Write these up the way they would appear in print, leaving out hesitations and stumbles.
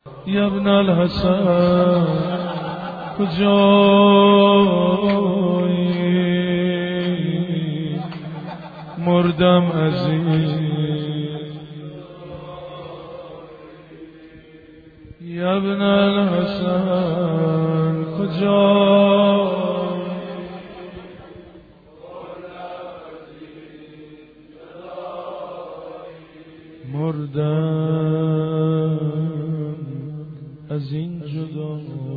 یا ابن الحسن کجایی مردم از این یا ابن الحسن کجایی مردم از این جدا.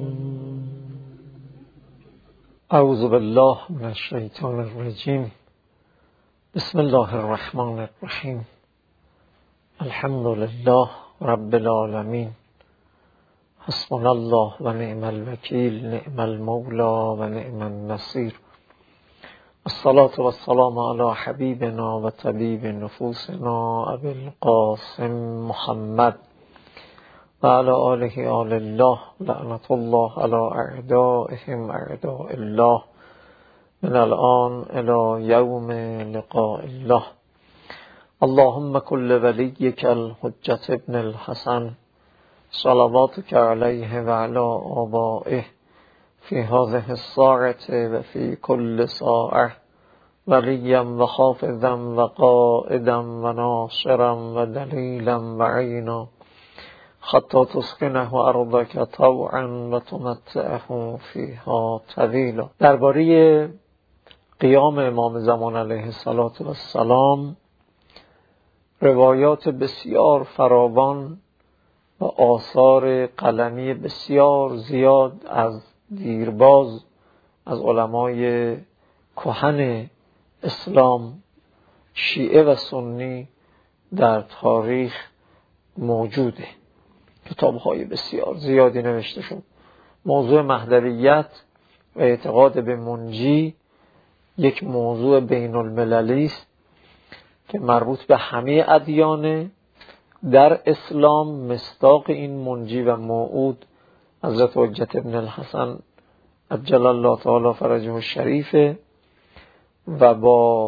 اعوذ بالله من الشیطان الرجیم. بسم الله الرحمن الرحیم. الحمد لله رب العالمین. حسبنا الله و نعم الوکیل، نعم المولا و نعم النصیر. الصلاة والسلام على حبیبنا و طبیب نفوسنا ابی القاسم محمد و علی آله آل الله. لعنت الله علی اعدائهم اعداء الله من الان الى یوم لقاء الله. اللهم كل وليك الحجة ابن الحسن صلواتك عليه وعلى آبائه في هذه الساعة وفي كل ساعة وليا وحافظا وقائدا وناصرا ودليلا وعينا حتى تسكنه أرضك طوعا وتمتعه فيها طويلا. درباره قیام امام زمان علیه السلام روایات بسیار فراوان و آثار قلمی بسیار زیاد از دیرباز از علمای کهن اسلام شیعه و سنی در تاریخ موجوده. کتاب‌های بسیار زیادی نوشته شد. موضوع مهدویت و اعتقاد به منجی یک موضوع بین المللی است که مربوط به همه ادیان. در اسلام مصداق این منجی و موعود حضرت حجت ابن الحسن عجل الله تعالی فرجه الشریف و با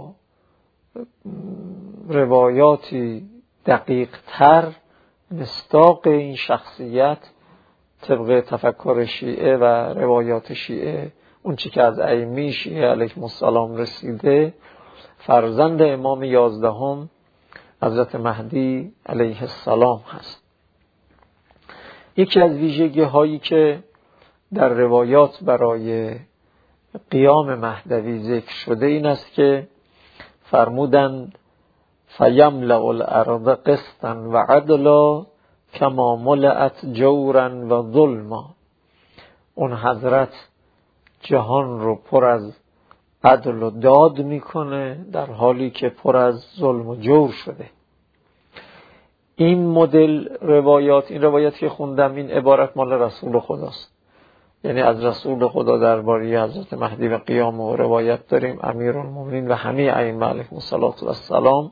روایاتی دقیق تر مصداق این شخصیت طبق تفکر شیعه و روایات شیعه، اون چی که از ائمه شیعه علیهم السلام رسیده، فرزند امام 11 حضرت مهدی علیه السلام هست. یکی از ویژگی هایی که در روایات برای قیام مهدوی ذکر شده این است که فرمودند فیملأ الارض قسطا و عدلا کما ملأت جورا و ظلما. اون حضرت جهان رو پر از عدل و داد میکنه در حالی که پر از ظلم و جور شده. این مدل روایات، این روایاتی که خوندم، این عبارت مال رسول خداست. یعنی از رسول خدا درباره حضرت مهدی و قیام و روایت داریم. امیرالمومنین و همه ائمه علیهم السلام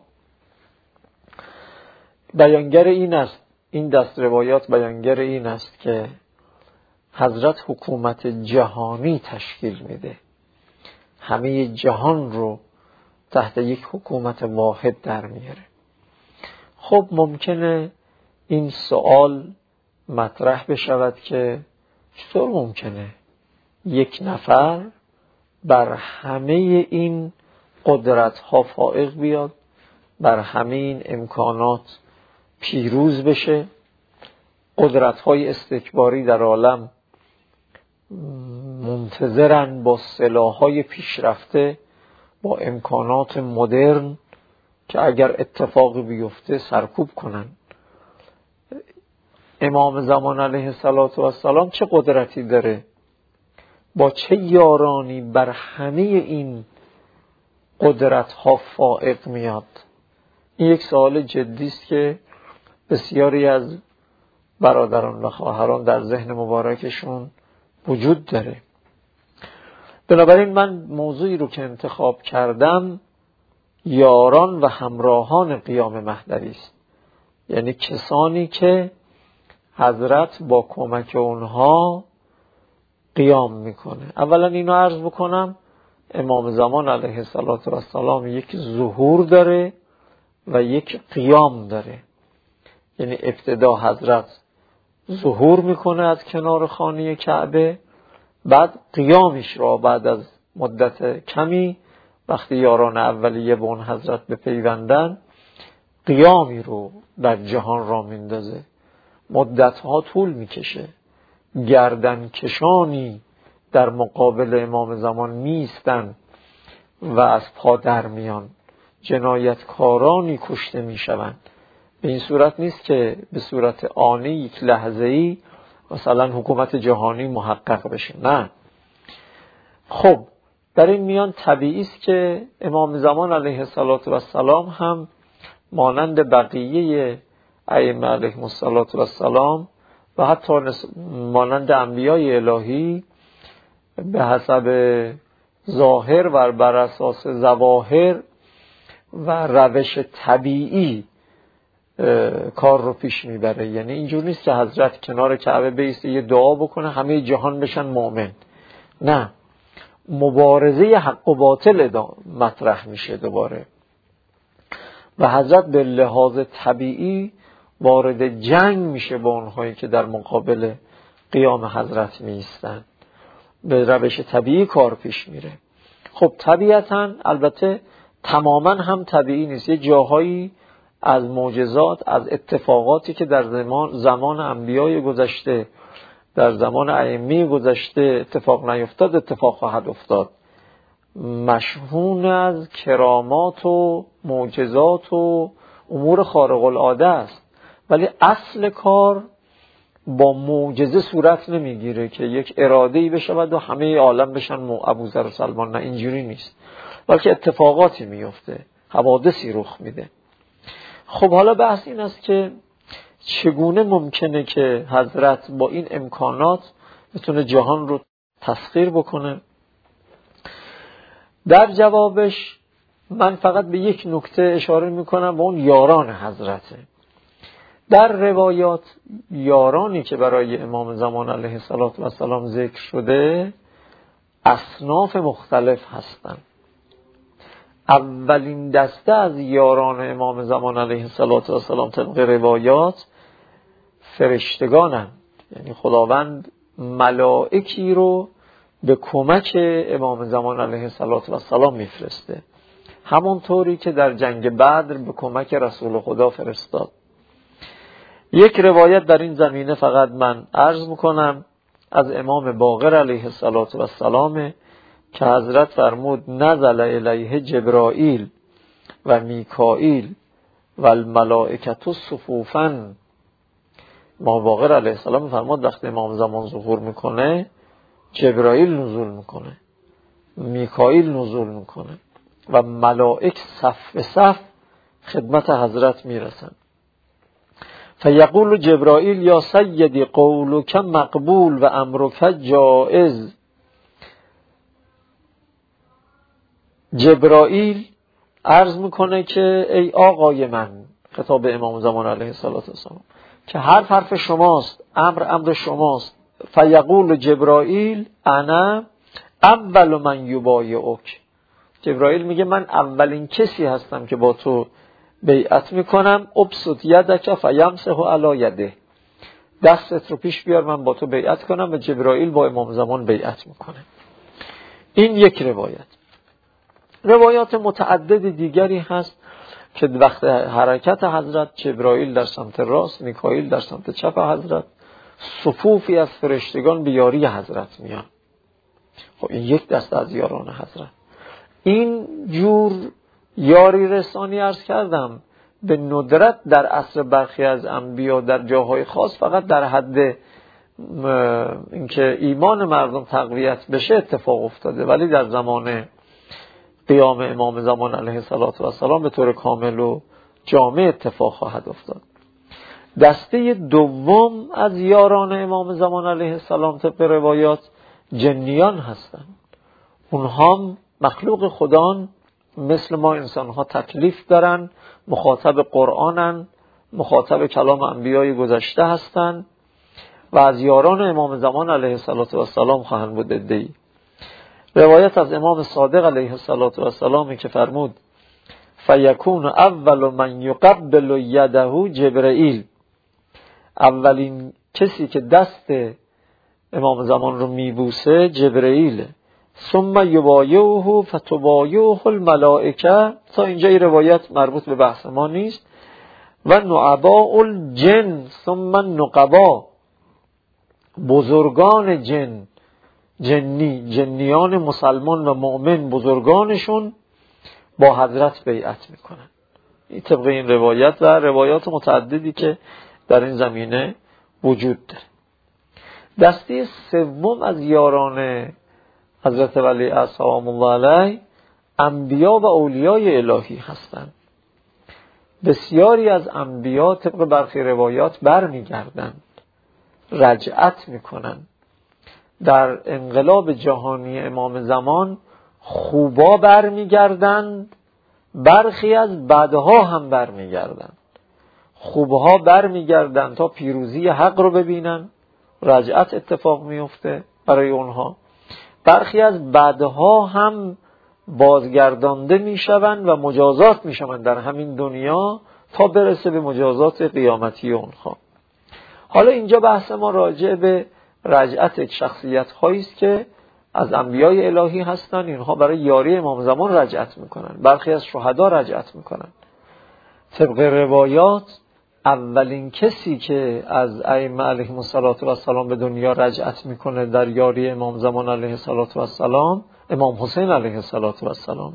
بیانگر این است. این دست روایات بیانگر این است که حضرت حکومت جهانی تشکیل میده، همه جهان رو تحت یک حکومت واحد در میاره. خب ممکنه این سوال مطرح بشود که چطور ممکنه یک نفر بر همه این قدرت ها فائق بیاد، بر همه این امکانات پیروز بشه، قدرت های استکباری در عالم منتظرن با سلاح‌های پیشرفته، با امکانات مدرن که اگر اتفاقی بیفته سرکوب کنن. امام زمان علیه السلام چه قدرتی داره؟ با چه یارانی بر همه این قدرت ها فائق میاد؟ این یک سوال جدی است که بسیاری از برادران و خواهران در ذهن مبارکشون وجود داره. بنابراین من موضوعی رو که انتخاب کردم یاران و همراهان قیام مهدوی است. یعنی کسانی که حضرت با کمک اونها قیام میکنه. اولا اینو عرض بکنم امام زمان علیه السلام یک ظهور داره و یک قیام داره. یعنی ابتدا حضرت ظهور میکنه از کنار خانه کعبه. بعد قیامش را بعد از مدت کمی وقتی یاران اولیه به اون حضرت بپیوندن، قیامی رو در جهان را میندازه. مدتها طول میکشه. گردن کشانی در مقابل امام زمان میستن و از پا در میان. جنایتکارانی کشته میشوند. به این صورت نیست که به صورت آنی یک لحظه‌ای مثلا حکومت جهانی محقق بشه، نه. خب در این میان طبیعی است که امام زمان علیه السلام هم مانند بقیه ائمه علیهم السلام و حتی مانند انبیای الهی به حسب ظاهر و بر اساس ظواهر و روش طبیعی کار رو پیش میبره. یعنی اینجور نیست که حضرت کنار کعبه بیسته یه دعا بکنه همه جهان بشن مؤمن، نه. مبارزه حق و باطل مطرح میشه دوباره و حضرت به لحاظ طبیعی وارد جنگ میشه با اونهایی که در مقابل قیام حضرت میستن. به روش طبیعی کار پیش میره. خب طبیعتاً البته تماما هم طبیعی نیست. یه جاهایی از معجزات، از اتفاقاتی که در زمان انبیای گذشته، در زمان ائمه گذشته اتفاق نیفتاد، اتفاق خواهد افتاد. مشهون از کرامات و معجزات و امور خارق العاده است، ولی اصل کار با معجزه صورت نمیگیره که یک اراده‌ای بشود و همه عالم بشن ابوذر و سلمان. نه، اینجوری نیست، بلکه اتفاقاتی میفته، حوادثی رخ میده. خب حالا بحث این است که چگونه ممکنه که حضرت با این امکانات بتونه جهان رو تسخیر بکنه؟ در جوابش من فقط به یک نکته اشاره میکنم و اون یاران حضرته. در روایات یارانی که برای امام زمان علیه السلام ذکر شده اصناف مختلف هستند. اولین دسته از یاران امام زمان علیه السلام طبق روایات فرشتگانند. یعنی خداوند ملائکی رو به کمک امام زمان علیه السلام میفرسته، همونطوری که در جنگ بدر به کمک رسول خدا فرستاد. یک روایت در این زمینه فقط من عرض میکنم از امام باقر علیه السلام که حضرت فرمود نزل الیه جبرائیل و میکائیل و الملائکة صفوفا. امام باقر علیه السلام فرمود وقتی امام زمان ظهور میکنه جبرائیل نزول میکنه، میکائیل نزول میکنه و ملائک صف به صف خدمت حضرت میرسن. فیقول جبرائیل یا سیدی قولک مقبول و امرک جائز. جبرائیل عرض میکنه که ای آقای من، خطاب امام زمان علیه السلام، که حرف شماست، امر شماست. فیقول جبرائیل انا اول من یبایعک. جبرائیل میگه من اولین کسی هستم که با تو بیعت میکنم. ابسط یدک فیمسح علی یده. دستت رو پیش بیار من با تو بیعت کنم. و جبرائیل با امام زمان بیعت میکنه. این یک روایت. روایات متعدد دیگری هست که وقت حرکت حضرت جبرائیل در سمت راست، میکائیل در سمت چپ حضرت، صفوفی از فرشتگان به یاری حضرت میان. خب این یک دسته از یاران حضرت. این جور یاری رسانی عرض کردم به ندرت در عصر برخی از انبیا در جاهای خاص فقط در حد اینکه ایمان مردم تقویت بشه اتفاق افتاده، ولی در زمان قیام امام زمان علیه السلام به طور کامل و جامع اتفاق خواهد افتاد. دسته دوم از یاران امام زمان علیه السلام طبق روایات جنیان هستند. اونها مخلوق خدان، مثل ما انسان ها تکلیف دارن، مخاطب قرآنن، مخاطب کلام انبیای گذشته هستند و از یاران امام زمان علیه السلام خواهند بود عده‌ای. روایت از امام صادق علیه السلام که فرمود فیکون اول من یقبل یده جبرائیل. اولین کسی که دست امام زمان رو میبوسه جبرئیل، ثم یبایعه فتبایعه الملائکه. تا اینجا این روایت مربوط به بحث ما نیست. و نعباء الجن ثم النقبا، بزرگان جنیان مسلمان و مؤمن بزرگانشون با حضرت بیعت میکنن. این طبق این روایت و روایات متعددی که در این زمینه وجود داره. دسته سوم از یاران حضرت ولی سلام الله علیه انبیا و اولیای الهی هستند. بسیاری از انبیا طبق برخی روایات برمیگردند، رجعت میکنند. در انقلاب جهانی امام زمان خوبا برمیگردند، برخی از بدها هم برمیگردند. خوبها برمیگردند تا پیروزی حق رو ببینن، رجعت اتفاق میفته برای اونها. برخی از بدها هم بازگردانده میشوند و مجازات میشوند در همین دنیا تا برسه به مجازات قیامتی اونها. حالا اینجا بحث ما راجع به رجعت شخصیت هایی است که از انبیای الهی هستند. اینها برای یاری امام زمان رجعت میکنن. برخی از شهدا رجعت میکنن. طبق روایات اولین کسی که از ائمه علیهم السلام به دنیا رجعت میکنه در یاری امام زمان علیه السلام امام حسین علیه السلام.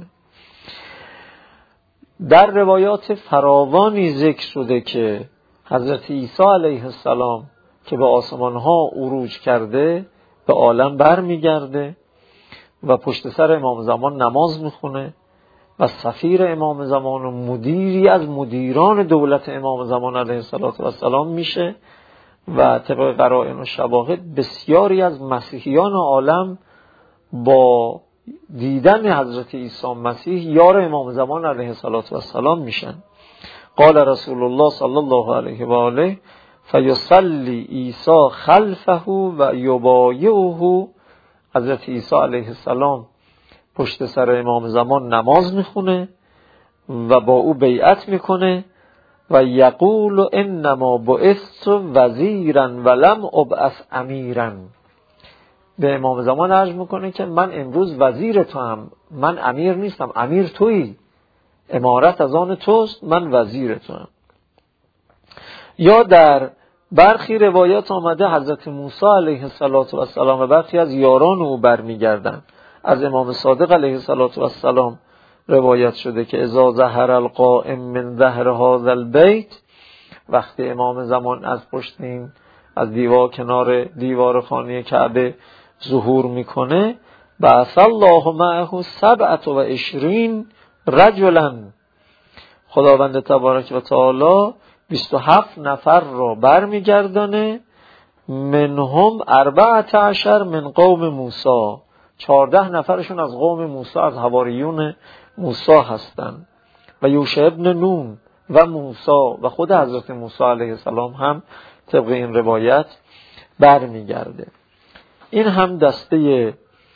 در روایات فراوانی ذکر شده که حضرت عیسی علیه السلام که به آسمان ها عروج کرده به عالم برمیگرده و پشت سر امام زمان نماز میخونه و سفیر امام زمان و مدیری از مدیران دولت امام زمان علیه السلام میشه و طبق قرائن و شواهد بسیاری از مسیحیان عالم با دیدن حضرت عیسی مسیح یار امام زمان علیه السلام میشن. قال رسول الله صلی الله علیه و آله فیصلی عیسی خلفه و یبایعه. حضرت عیسی علیه السلام پشت سر امام زمان نماز میخونه و با او بیعت میکنه و یقول انما بعثت وزیرا ولم ابعث امیرا. به امام زمان عرض میکنه که من امروز وزیر تو هم، من امیر نیستم، امیر تویی، امارت از آن توست، من وزیر تو هم. یا در برخی روایات آمده حضرت موسی علیه السلام و برخی از یاران او برمیگردند. از امام صادق علیه السلام روایت شده که اذا ظهر القائم من ظهر هذا البیت، وقتی امام زمان از پشت این از کنار دیوار خانه کعبه ظهور میکنه، بعث الله معه 27 رجلا، خداوند تبارک و تعالی 27 نفر رو برمیگردانه، منهم 14 من قوم موسی، 14 نفرشون از قوم موسی، از حواریون موسی هستند، و یوشع ابن نون و موسی و خود حضرت موسی علیه السلام هم طبق این روایت برمیگرده. این هم دسته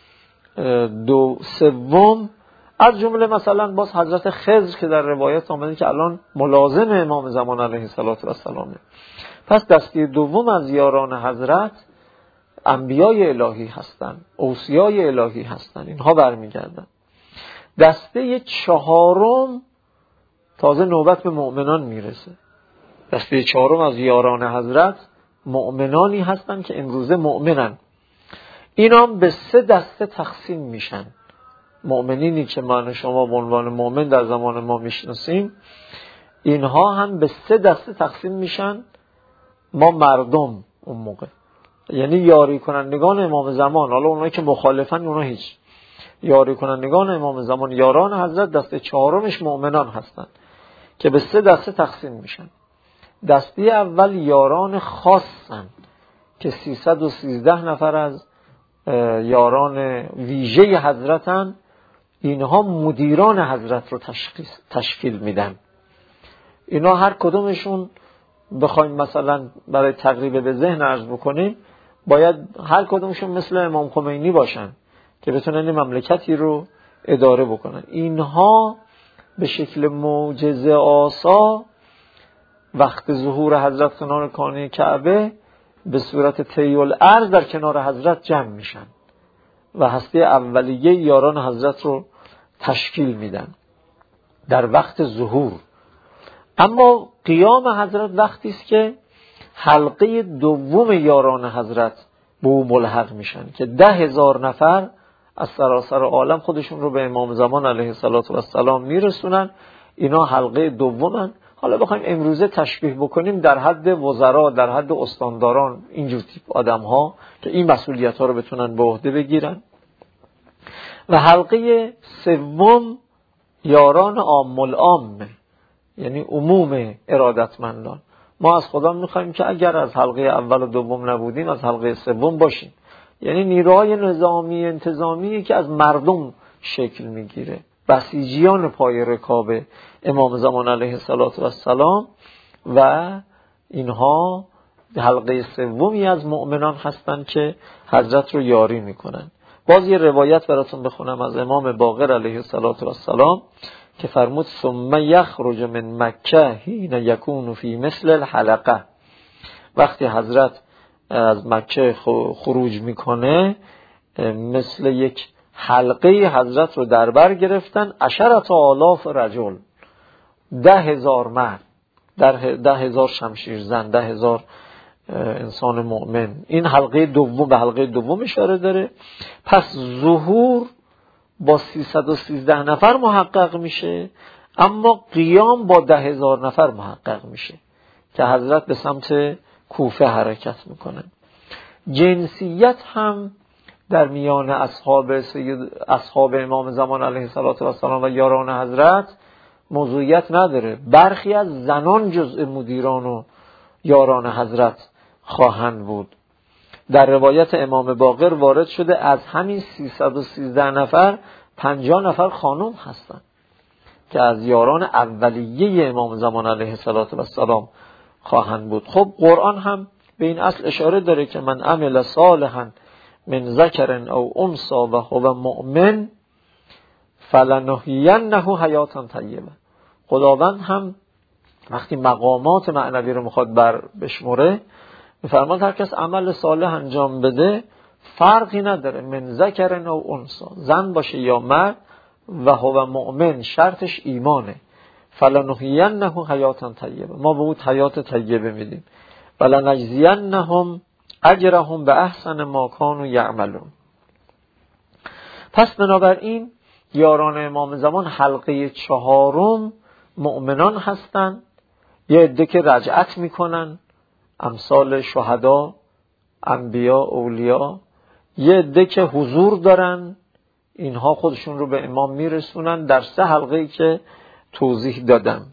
سوم. از جمله مثلا باز حضرت خضر که در روایت آمده که الان ملازم امام زمان علیه السلام. پس دسته دوم از یاران حضرت انبیای الهی هستند، اوصیای الهی هستند، اینها برمیگردن. دسته چهارم تازه نوبت به مؤمنان میرسه. دسته چهارم از یاران حضرت مؤمنانی هستند که امروزه مؤمنن. اینا به 3 دسته تقسیم میشن. مؤمنینی که من شما به عنوان مؤمن در زمان ما میشناسیم، اینها هم به 3 دسته تقسیم میشن. ما مردم اون موقع، یعنی یاری کنندگان امام زمان، حالا اونایی که مخالفن اونا هیچ، یاری کنندگان امام زمان یاران حضرت دسته چهارمش مؤمنان هستن که به 3 دسته تقسیم میشن. دسته اول یاران خاصن که 313 نفر از یاران ویژه حضرتن. اینها مدیران حضرت رو تشکیل میدن. اینا هر کدومشون بخوایم مثلا برای تقریب به ذهن عرض بکنیم، باید هر کدومشون مثل امام خمینی باشن که بتونن مملکتی رو اداره بکنن. اینها به شکل معجزه آسا وقت ظهور حضرت کنار خانه کعبه به صورت طی الارض در کنار حضرت جمع میشن و هسته اولیه یاران حضرت رو تشکیل میدن در وقت ظهور. اما قیام حضرت وقتی است که حلقه دوم یاران حضرت به او ملحق میشن که 10,000 نفر از سراسر عالم خودشون رو به امام زمان علیه السلام میرسونن. اینا حلقه دومن. حالا بخوایم امروزه تشبیه بکنیم در حد وزرا، در حد استانداران، اینجور تیپ آدم ها که این مسئولیت ها رو بتونن به عهده بگیرن. و حلقه سوم یاران عام العامه، یعنی عموم ارادتمندان. ما از خدا میخوایم که اگر از حلقه اول و دوم نبودیم از حلقه سوم باشیم، یعنی نیروهای نظامی انتظامی که از مردم شکل میگیره، بسیجیان پای رکاب امام زمان علیه السلام و اینها حلقه سومی از مؤمنان هستند که حضرت رو یاری میکنن. باز یه روایت براتون بخونم از امام باقر علیه السلام که فرمود ثم یخرج من مکه حین یکون فی مثل الحلقه. وقتی حضرت از مکه خروج میکنه مثل یک حلقه حضرت رو در بر گرفتن 10,000 رجل، 10,000 مرد، 10,000 شمشیر زن، 10,000 انسان مؤمن. این حلقه دوم به حلقه دوم اشاره داره. پس ظهور با 313 نفر محقق میشه، اما قیام با 10,000 نفر محقق میشه که حضرت به سمت کوفه حرکت میکنه. جنسیت هم در میان اصحاب امام زمان علیه السلام و یاران حضرت موضوعیت نداره. برخی از زنان جزء مدیران و یاران حضرت خواهند بود. در روایت امام باقر وارد شده از همین 313 نفر 50 نفر خانم هستند که از یاران اولیه امام زمان علیه السلام خواهند بود. خب قرآن هم به این اصل اشاره داره که من عمل صالحا من ذکر او انثی و هو مؤمن فلنحیینه حیاتا طیبه. خداوند هم وقتی مقامات معنوی رو میخواد بشمره میفرماد هر کس عمل صالح انجام بده فرقی نداره، من ذکر او انثی، زن باشه یا مرد، و هو مؤمن، شرطش ایمانه. فلنحیینه حیاتا طیبه، ما به اون حیات طیبه میدیم. ولنجزینهم اجرهم به احسن ما کانوا یعملون. پس بنابراین یاران امام زمان حلقه 4 مؤمنان هستند. یه عده که رجعت میکنن امثال شهدا، انبیا، اولیا. یه عده که حضور دارن، اینها خودشون رو به امام میرسونن در 3 حلقه‌ای که توضیح دادم.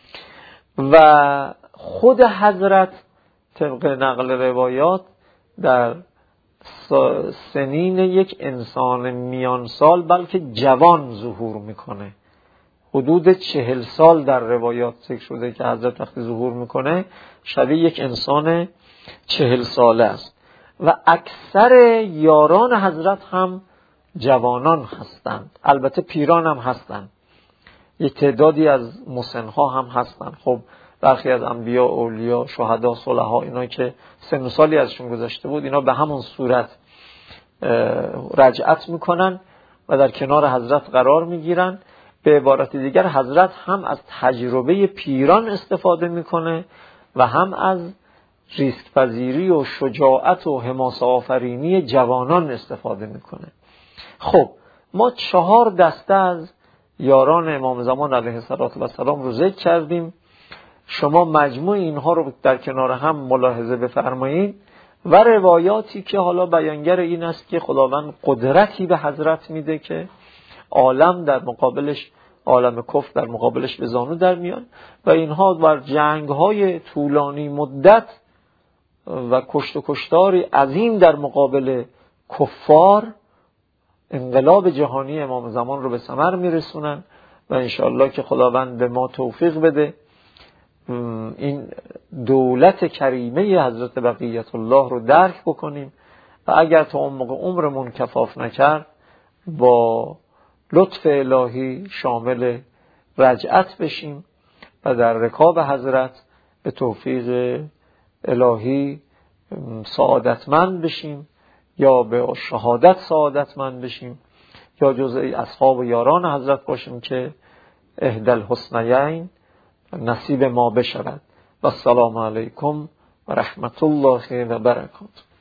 و خود حضرت طبق نقل روایات در سنین یک انسان میان سال بلکه جوان ظهور میکنه. حدود 40 سال در روایات ذکر شده که حضرت وقتی ظهور میکنه شبیه یک انسان 40 ساله است. و اکثر یاران حضرت هم جوانان هستند، البته پیران هم هستند، یک تعدادی از مسنها هم هستند. خب برخی از انبیا، اولیا، شهدا، صلحا، اینا که سن و سالی ازشون گذشته بود، اینا به همون صورت رجعت میکنن و در کنار حضرت قرار میگیرن. به عبارت دیگر حضرت هم از تجربه پیران استفاده میکنه و هم از ریسک پذیری و شجاعت و حماسه آفرینی جوانان استفاده میکنه. خب ما 4 دسته از یاران امام زمان علیه السلام رو ذکر کردیم. شما مجموع اینها رو در کنار هم ملاحظه بفرمایید و روایاتی که حالا بیانگر این است که خداوند قدرتی به حضرت میده که عالم در مقابلش، عالم کفر در مقابلش به زانو در میان و اینها بر جنگ‌های طولانی مدت و کشت و کشتاری عظیم در مقابل کفار انقلاب جهانی امام زمان رو به ثمر میرسونن و انشاءالله که خداوند به ما توفیق بده این دولت کریمه حضرت بقیت الله رو درک بکنیم و اگر تا اون موقع عمرمون کفاف نکرد با لطف الهی شامل رجعت بشیم و در رکاب حضرت به توفیق الهی سعادتمند بشیم یا به شهادت سعادتمند بشیم یا جزء اصحاب و یاران حضرت باشیم که احدی الحسنیین نصیب ما بشود. و السلام علیکم و رحمت الله و برکاته.